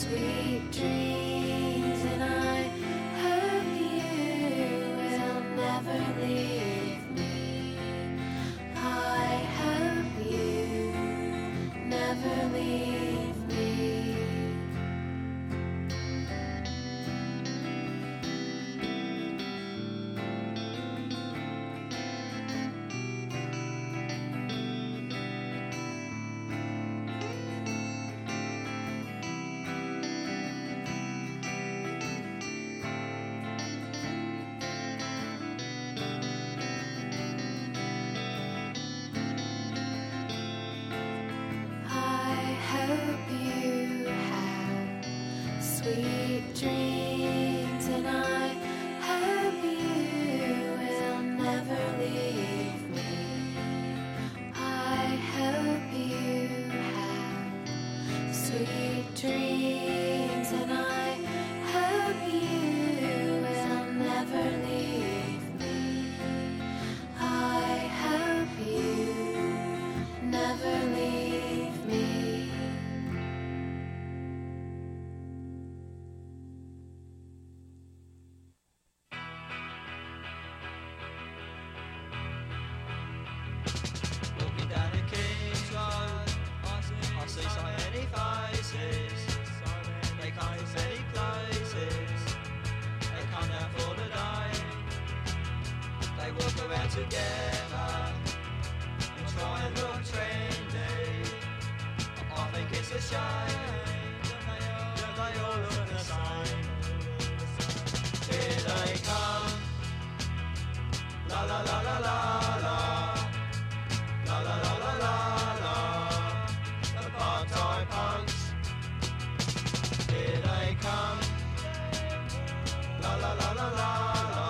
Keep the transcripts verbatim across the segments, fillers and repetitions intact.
sweet dreams, and I hope you will never leave me. I hope you never leave me. Sweet dreams, and I hope you will never leave me. I hope you have sweet dreams, and I hope you will never leave me. I hope you never leave me. Together and try and look trendy. I think it's a shame that they all look the same. Here they come, la la la la la la, la la la la la la, the part-time punks. Here they come, la la la la la.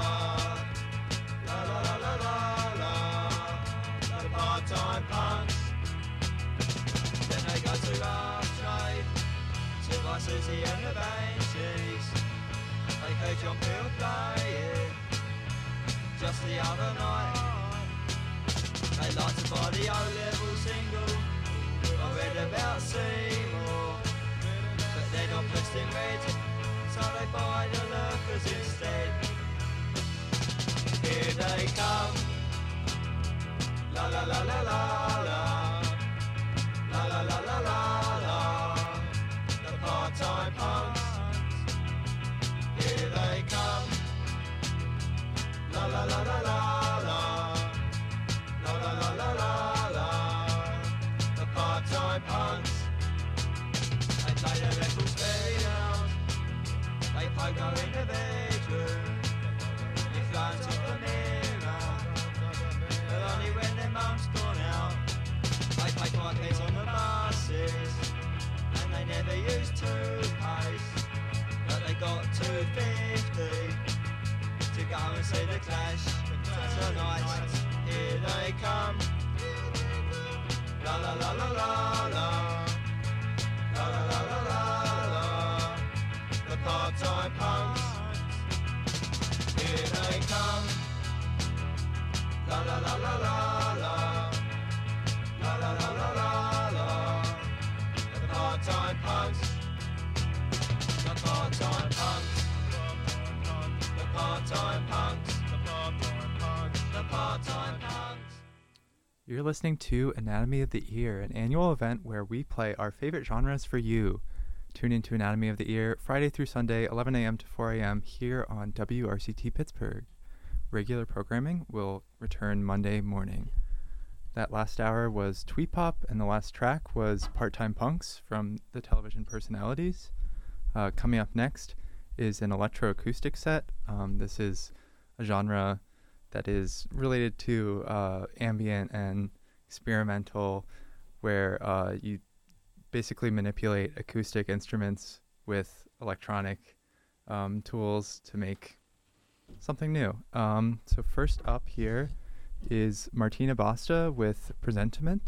Part-time punks. Then they go to Rough Trade to buy Susie and the Banshees. They heard John Peel play it just the other night. They like to buy the O-level single I read about Seymour, but they're not pressed in red, so they buy the lurkers instead. Here they come, la la la la la la, la la la la la la, the part-time punks. Here they come, la la la la la la, la la la la la la, the part-time punks. They play the records very loud, they pogo in the bedroom, they fly to the mirror, but only when their mum's gone out. They pay five pence on the buses, and they never use toothpaste, but they got two fifty to go and see the Clash tonight. Here they come, la la la la la la, la la la la la la, the part-time punks. Here they come, la la la la la la, la la la la la la, the part-time punks, the part-time punks, the part-time punks, the part-time punks, the part-time punks. You're listening to Anatomy of the Ear, an annual event where we play our favorite genres for you. Tune into Anatomy of the Ear Friday through Sunday, eleven a.m. to four a.m. here on W R C T Pittsburgh. Regular programming will return Monday morning. That last hour was Tweet Pop, and the last track was Part-Time Punks from the Television Personalities. Uh, coming up next is an electroacoustic set. Um, this is a genre that is related to uh, ambient and experimental, where uh, you basically manipulate acoustic instruments with electronic um, tools to make something new. Um, so first up here is Martina Basta with Presentiment.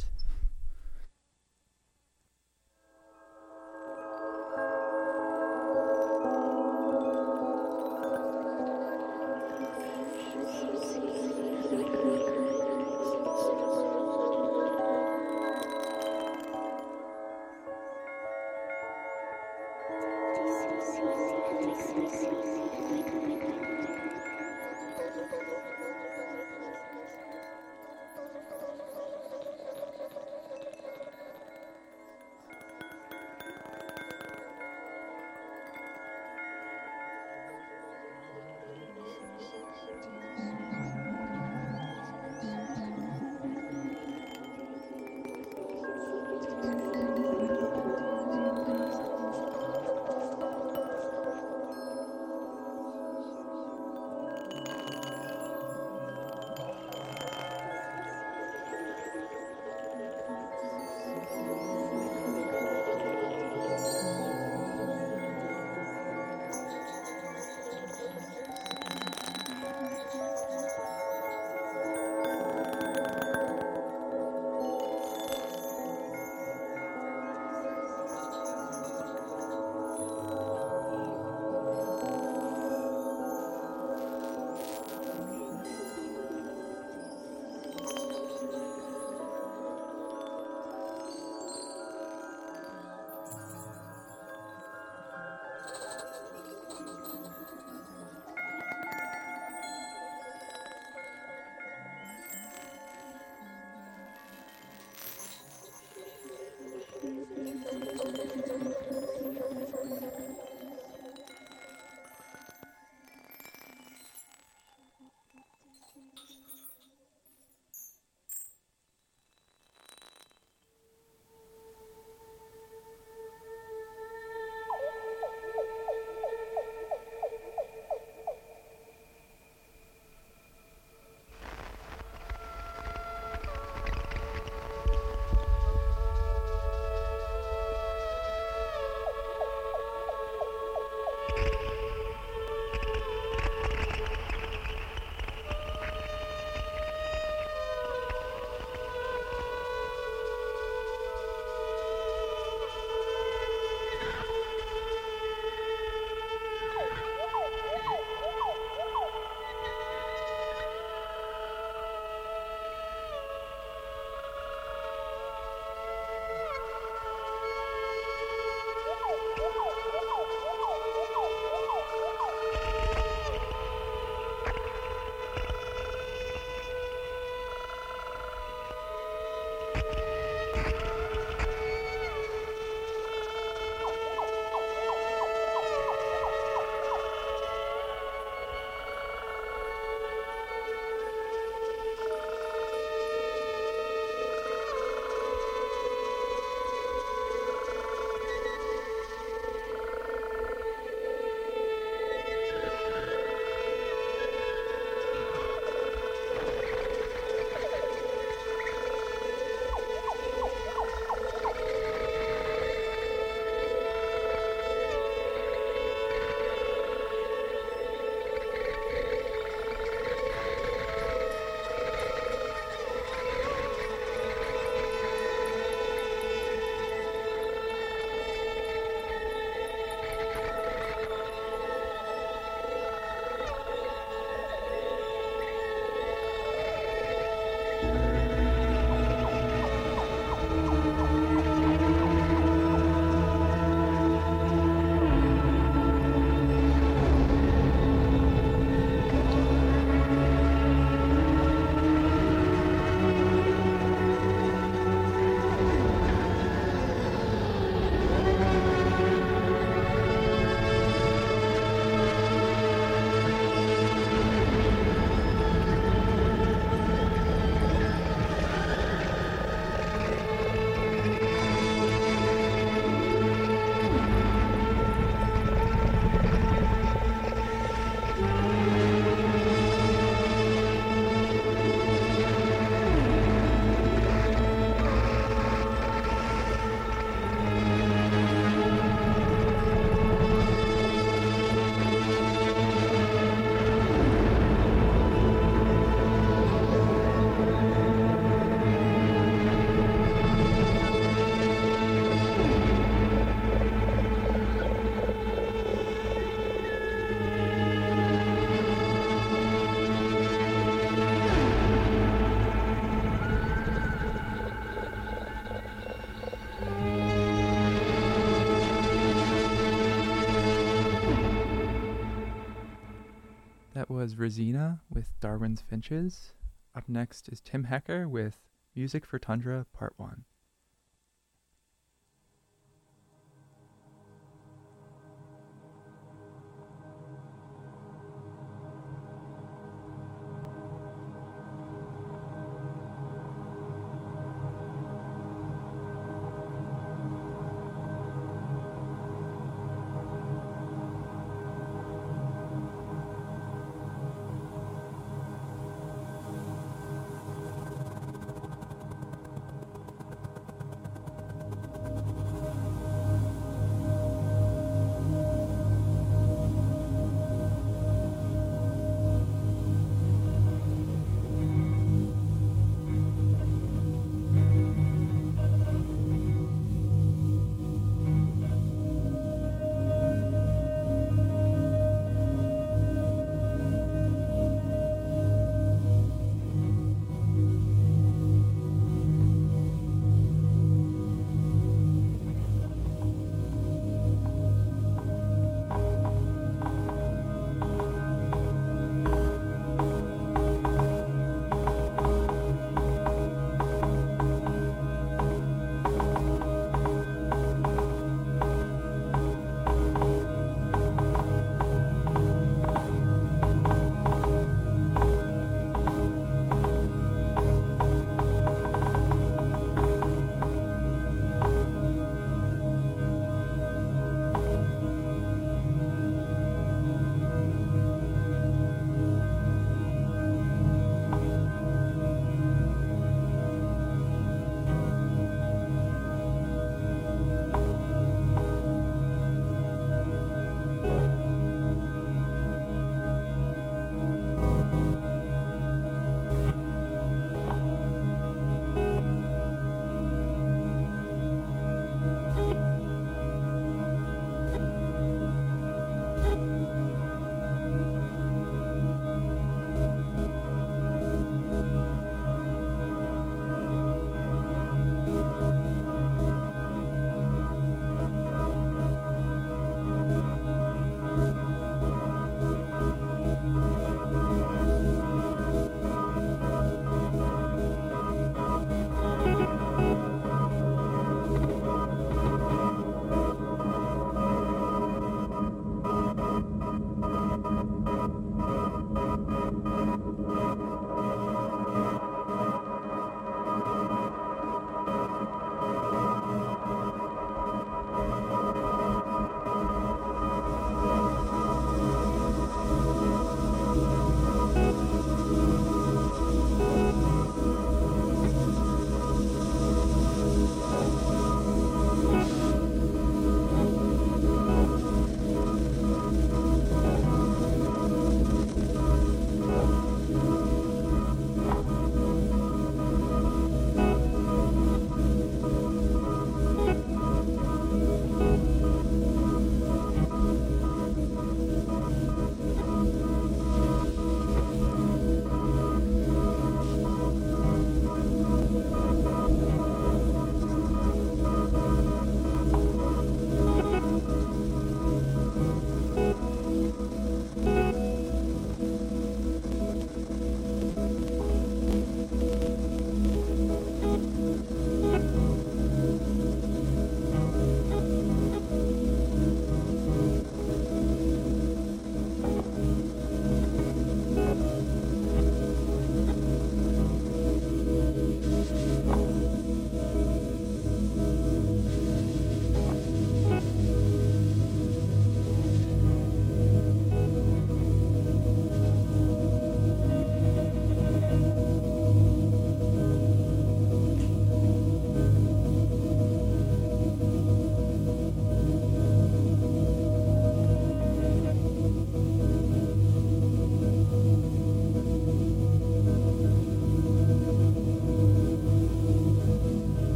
was Rosina with Darwin's Finches. Up next is Tim Hecker with Music for Tundra Part one.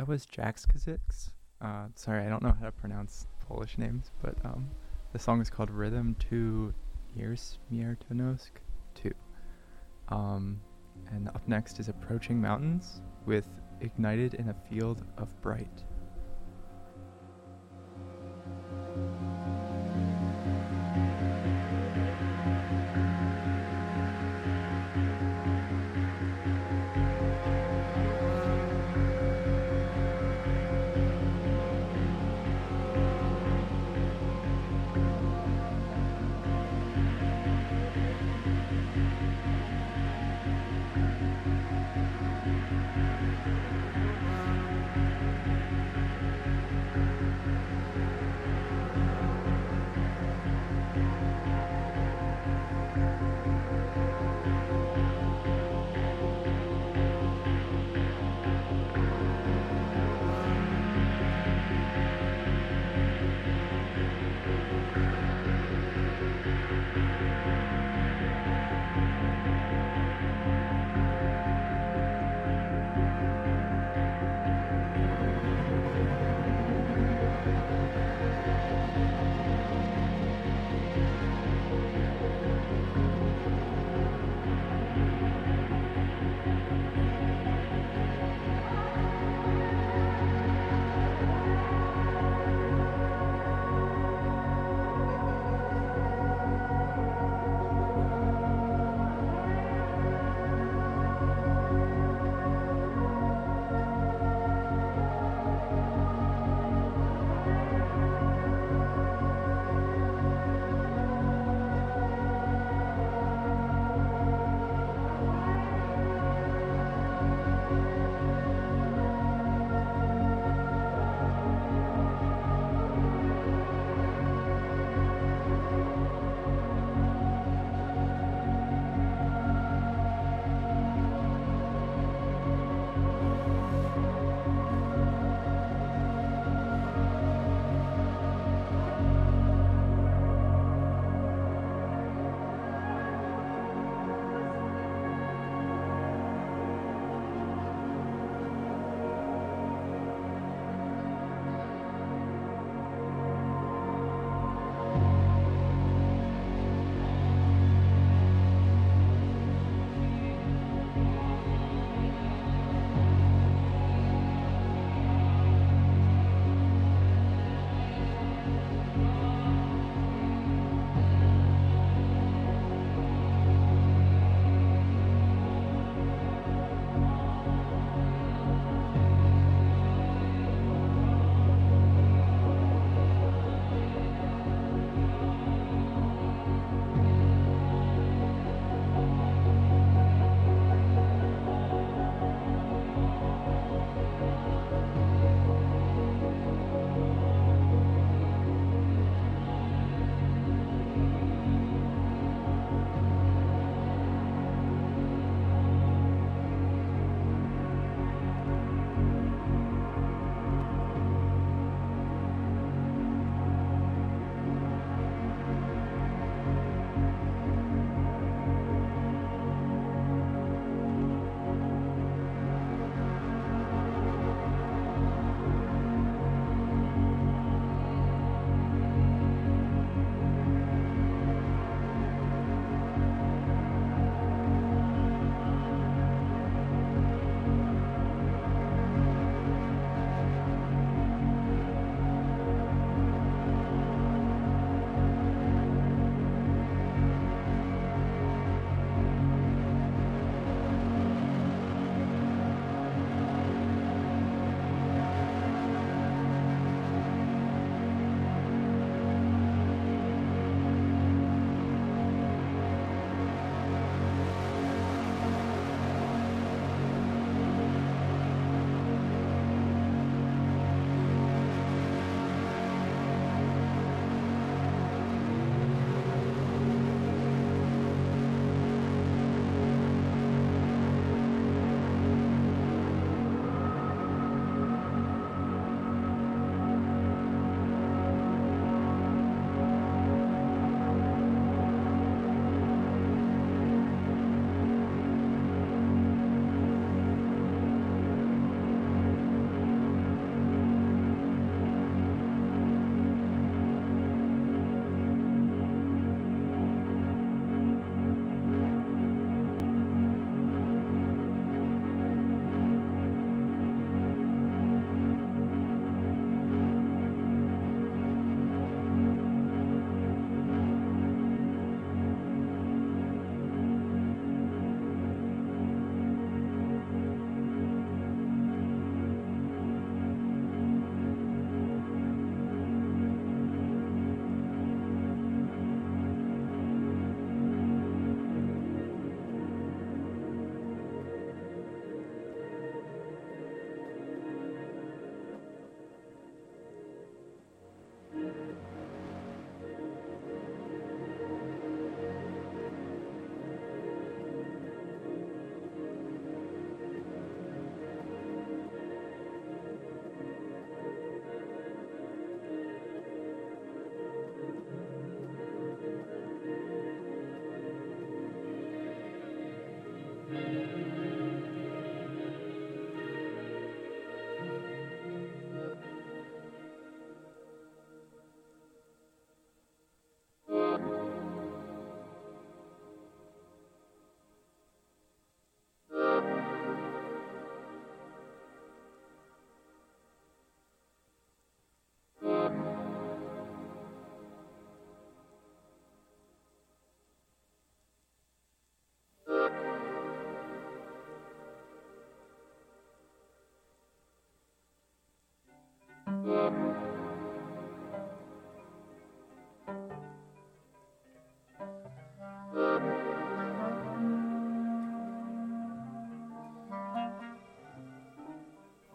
that was Jackskazix. Uh, sorry, I don't know how to pronounce Polish names, but um, the song is called Rhythm to Śmiertelnosk two. Um, and up next is Approaching Mountains with Ignited in a Field of Bright.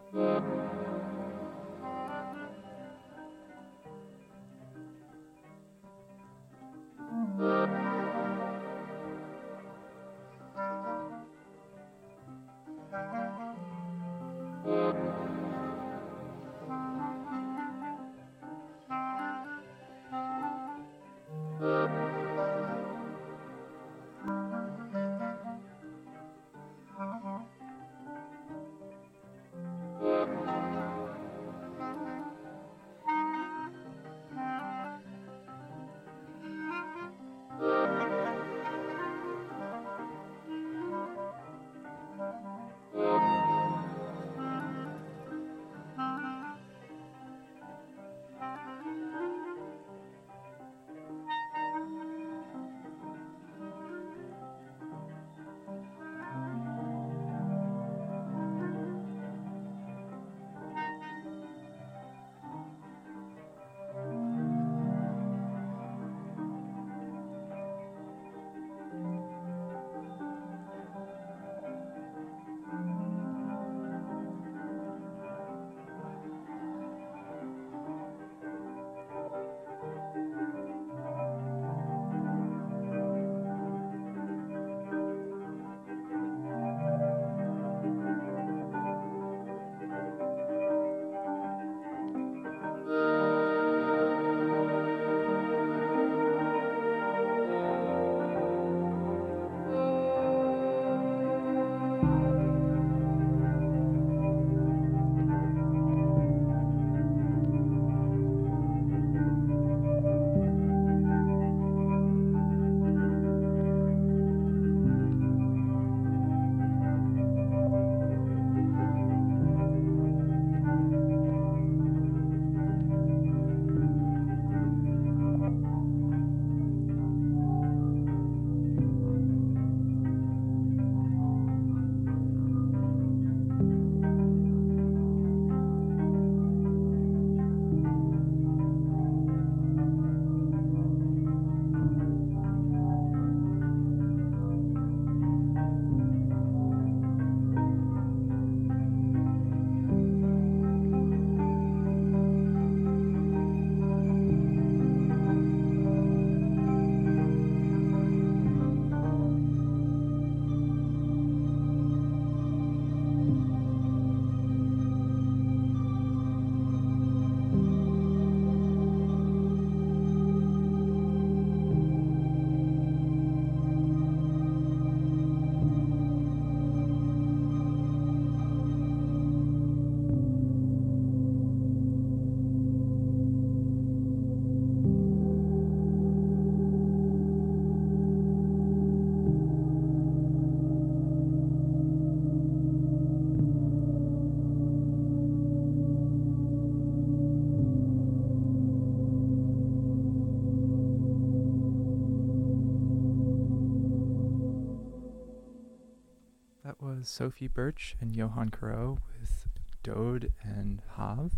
was Sophie Birch and Johan Caro with Dode and Hav.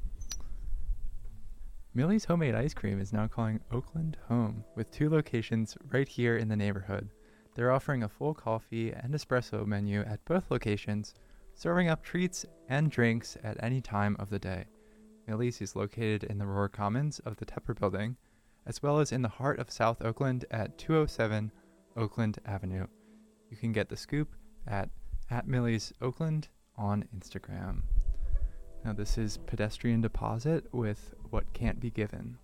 Millie's Homemade Ice Cream is now calling Oakland home with two locations right here in the neighborhood. They're offering a full coffee and espresso menu at both locations, serving up treats and drinks at any time of the day. Millie's is located in the Roar Commons of the Tepper Building, as well as in the heart of South Oakland at two oh seven Oakland Avenue. You can get the scoop at, at Millie's Oakland on Instagram. Now this is Pedestrian Deposit with What Can't Be Given.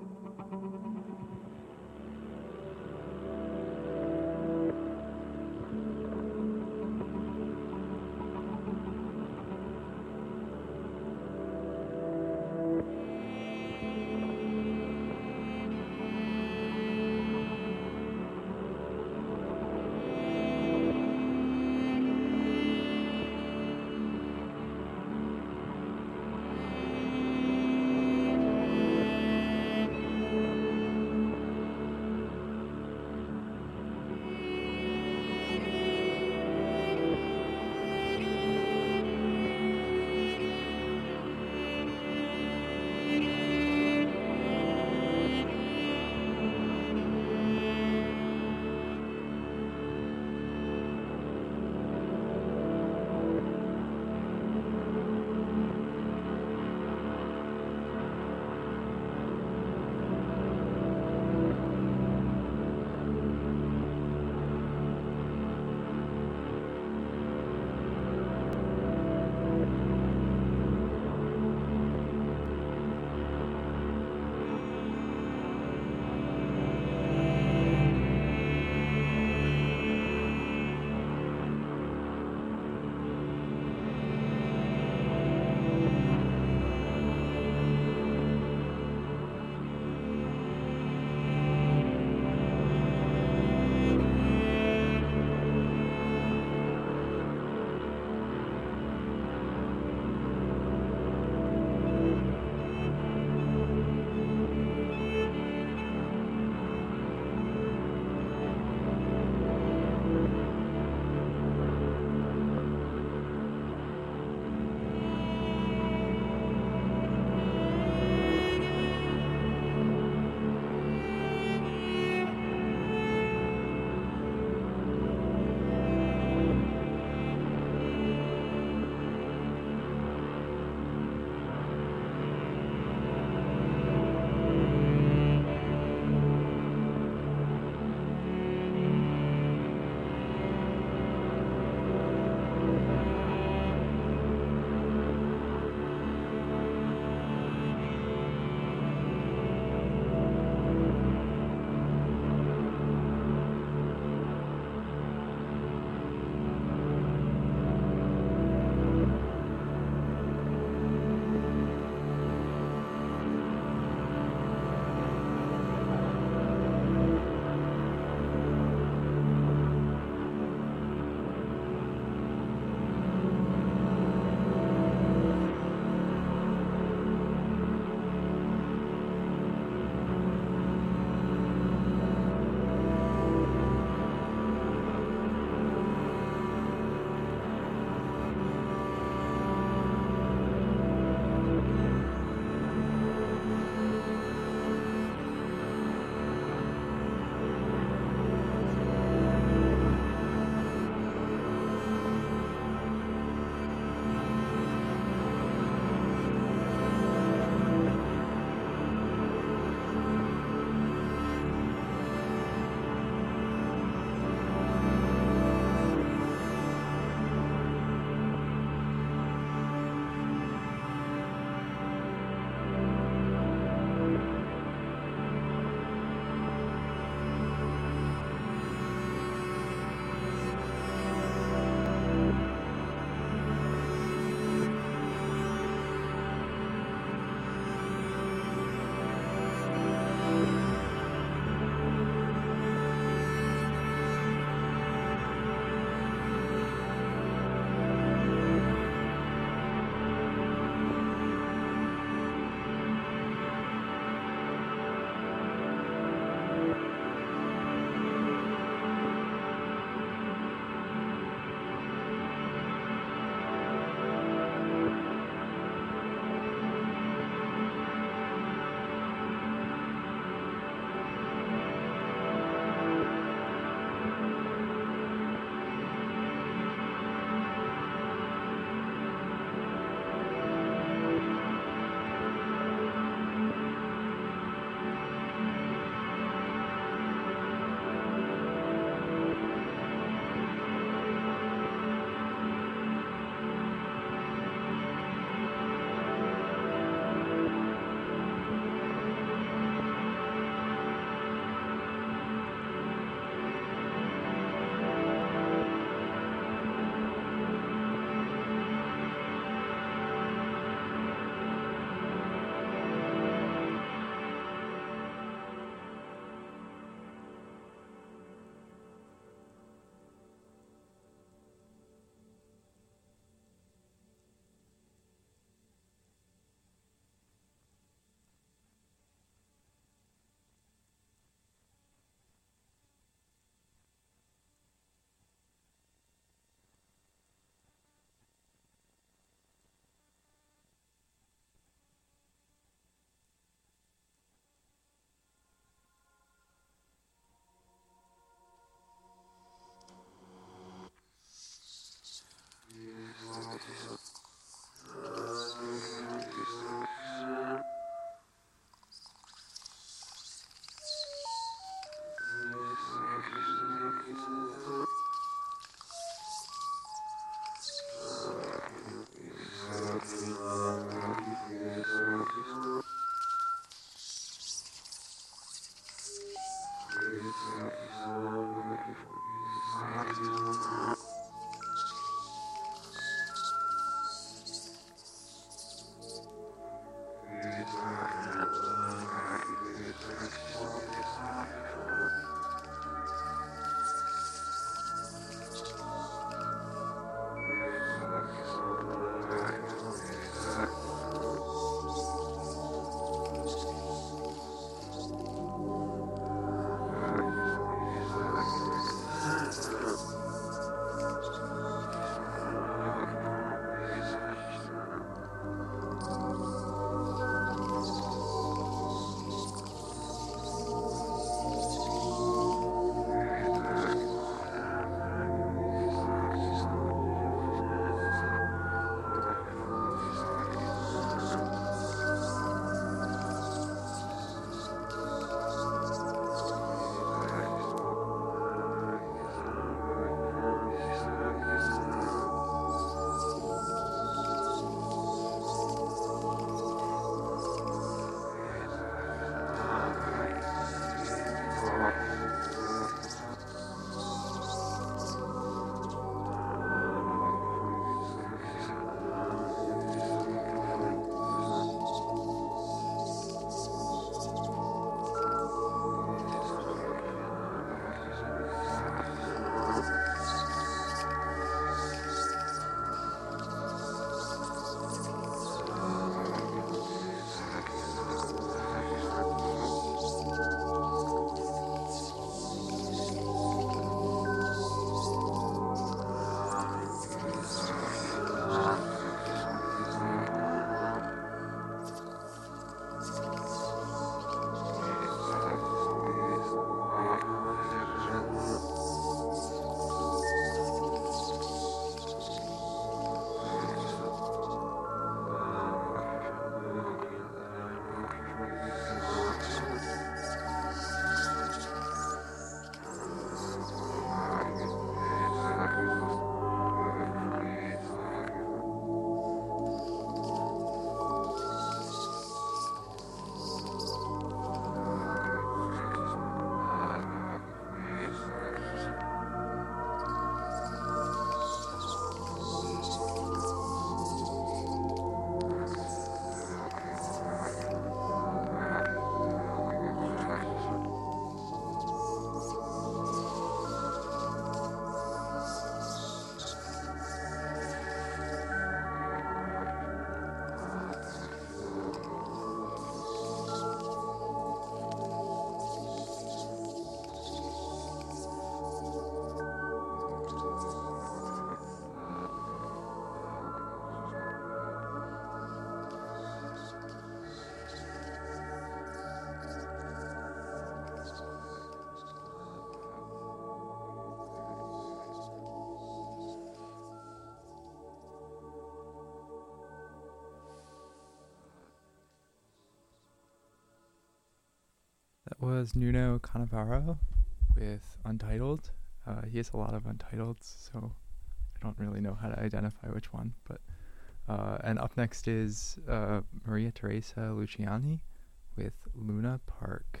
That was Nuno Canavaro with Untitled. Uh, he has a lot of Untitles, so I don't really know how to identify which one. But uh, and up next is uh, Maria Teresa Luciani with Luna Park.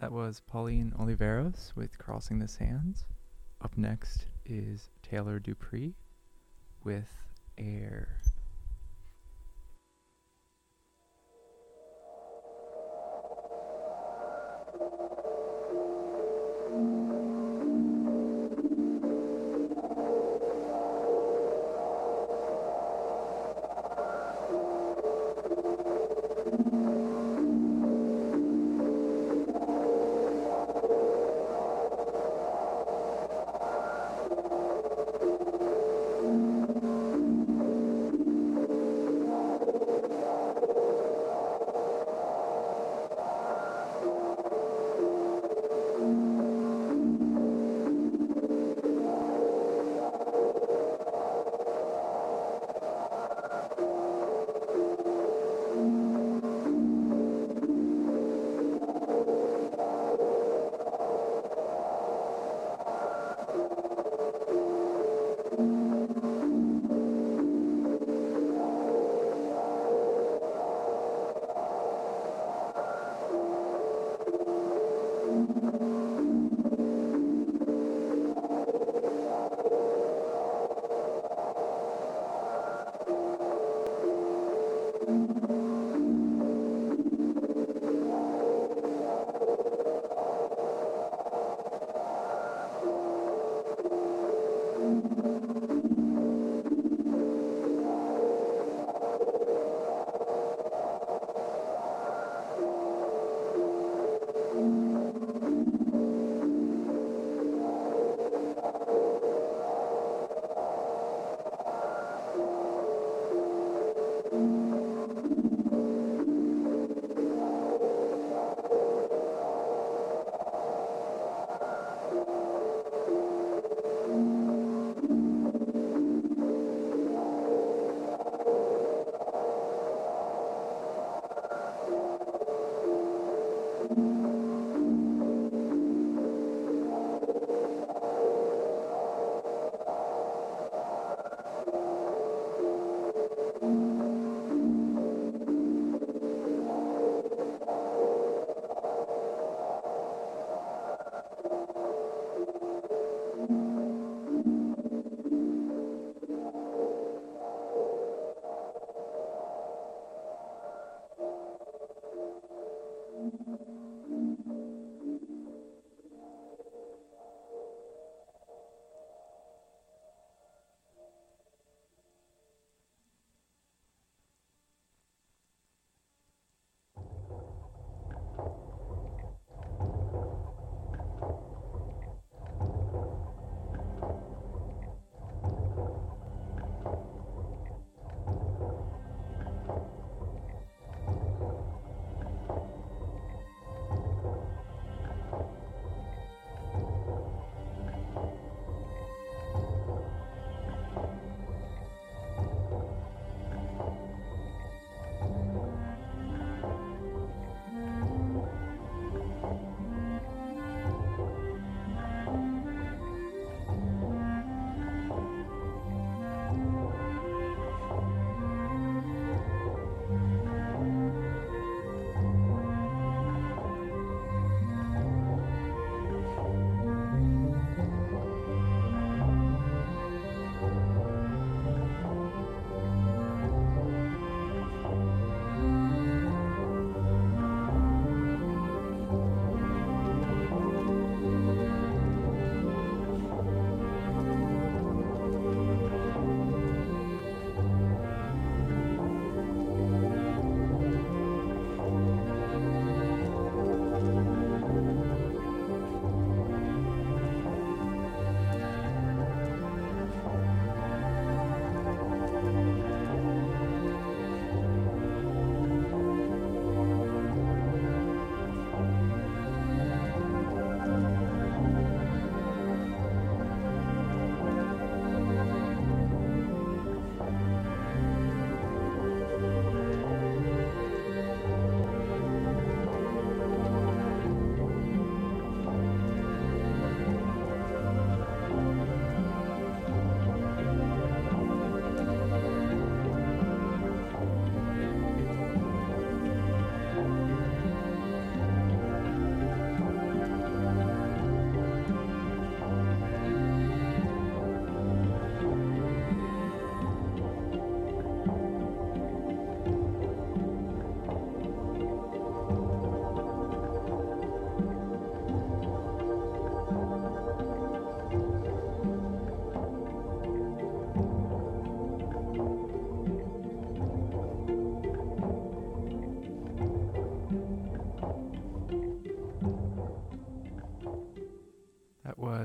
That was Pauline Oliveros with Crossing the Sands. Up next is Taylor Dupree with Air.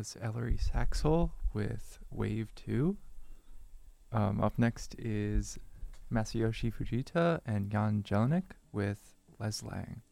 was Ellery Saxel with Wave two. Um, up next is Masayoshi Fujita and Jan Jelinek with Les Lang.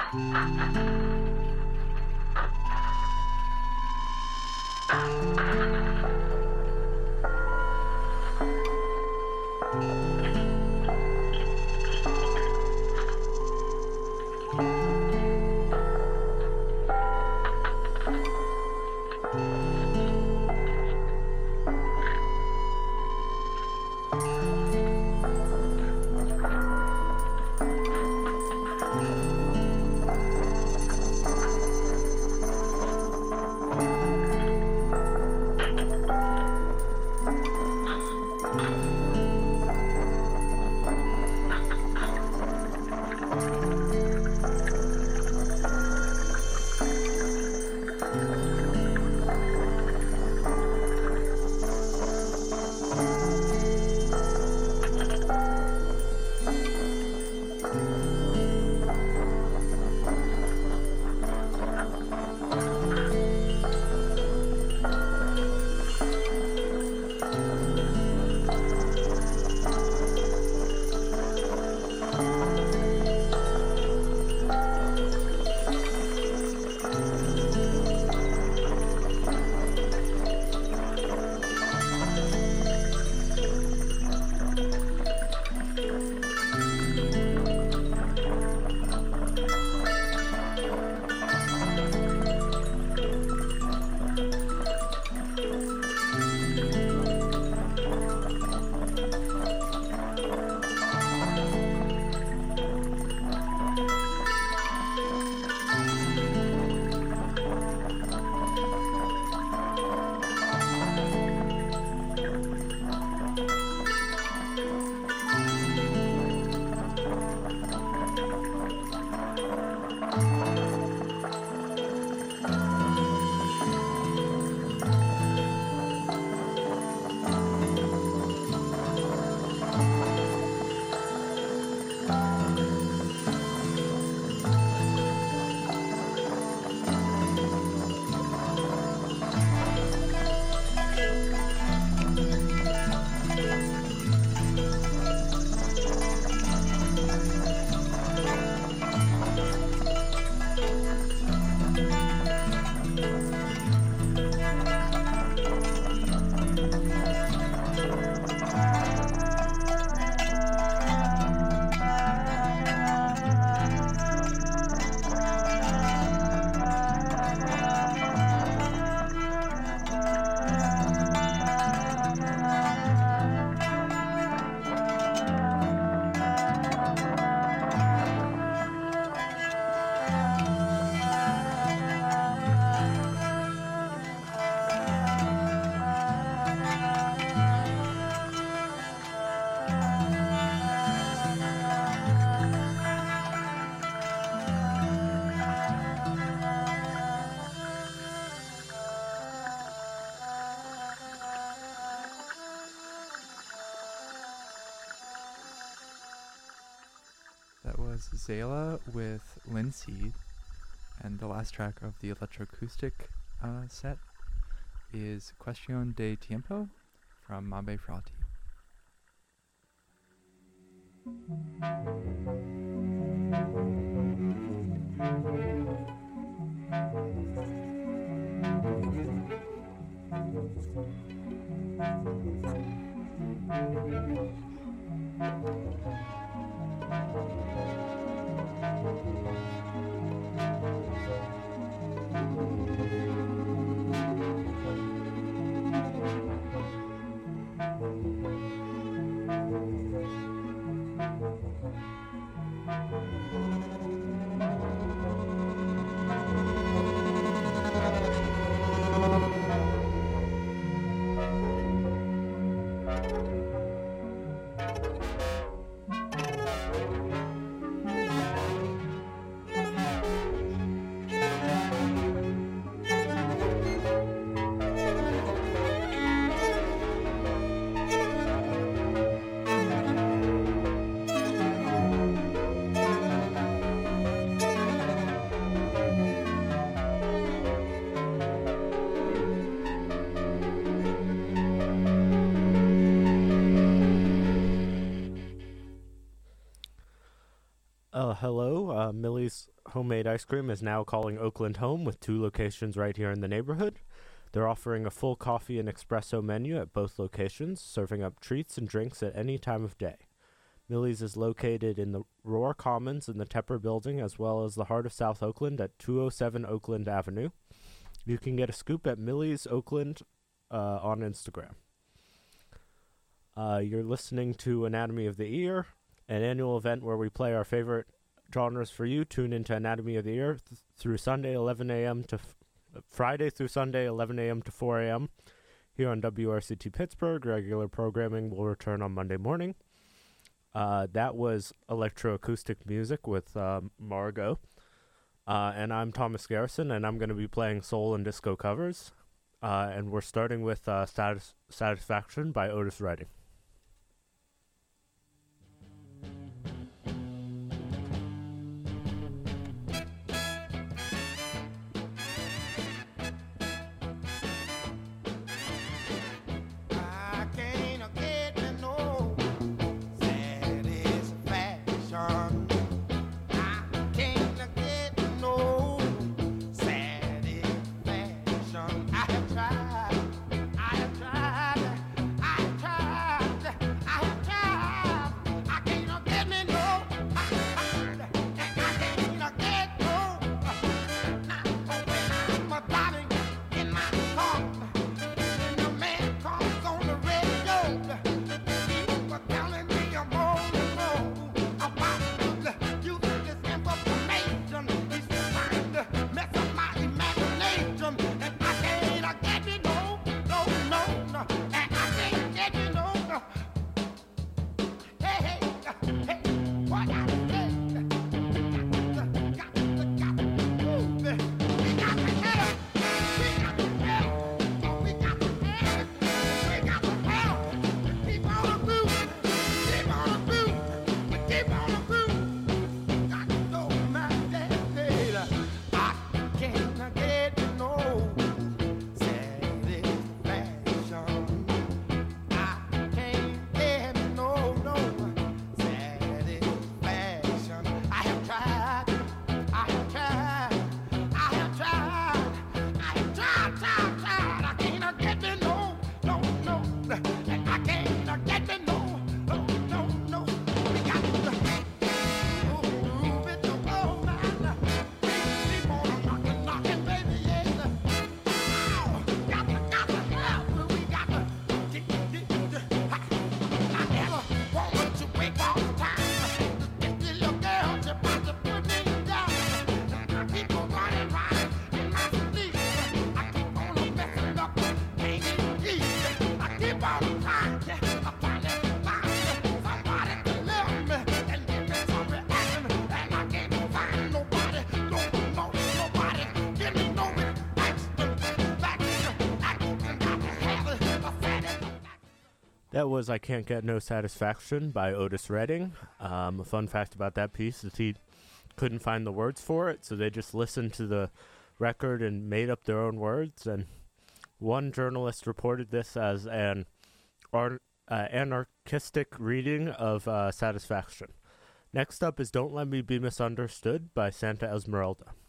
was Zayla with Linseed, and the last track of the electroacoustic uh, set is Cuestión de Tiempo from Mambe Frati. Uh, hello, uh, Millie's Homemade Ice Cream is now calling Oakland home with two locations right here in the neighborhood. They're offering a full coffee and espresso menu at both locations, serving up treats and drinks at any time of day. Millie's is located in the Roar Commons in the Tepper Building, as well as the heart of South Oakland at two oh seven Oakland Avenue. You can get a scoop at Millie's Oakland uh, on Instagram. Uh, you're listening to Anatomy of the Ear, an annual event where we play our favorite genres for you. Tune into Anatomy of the Ear th- through Sunday, eleven a.m. to f- Friday through Sunday, eleven a.m. to four a.m. here on W R C T Pittsburgh. Regular programming will return on Monday morning. Uh, that was electroacoustic music with uh, Margot. Uh, and I'm Thomas Garrison, and I'm going to be playing soul and disco covers. Uh, and we're starting with uh, Satis- Satisfaction by Otis Redding. I can't get no satisfaction. I can't get no satisfaction. I have tried, I have tried, I have tried, I have tried. I can't get me no, I, I, I can't get no. When I'm driving in my car. The man comes on the radio. He was telling me I'm on the road about using this information. He's trying to mess up my imagination, and I can't get it no, no, no, no, and I can't get it no, no. Hey, hey, hey, what I said. Got to, got to, got to move it. We got to help. We got to help. We got to help. We got to help. Keep on the groove. Keep on the groove. We keep on the groove. Got to know my daddy. I can't get no satisfaction. I can't get no, no satisfaction. I have tried. I have tried. I have tried. I have tried, tried, tried. I can't get me no, no, no. And I can't get me no, no, no, no. We got to move it to oh man. Keep on knocking, knocking, baby, yes. Oh, got to, got to help. We got to. I never wanted to wake all the time. This little girl, she about to put me down. I keep on running, running in my sleep. I keep on messing up, hanging easy. I keep on trying, yeah, I'm trying to find somebody to love me and give me some reaction. And I can't find nobody, no, no, nobody. Give me no reaction, action, action. Got to have a satisfaction. That was I Can't Get No Satisfaction by Otis Redding. Um, a fun fact about that piece is he couldn't find the words for it, so they just listened to the record and made up their own words. And one journalist reported this as an ar- uh, anarchistic reading of uh, Satisfaction. Next up is Don't Let Me Be Misunderstood by Santa Esmeralda.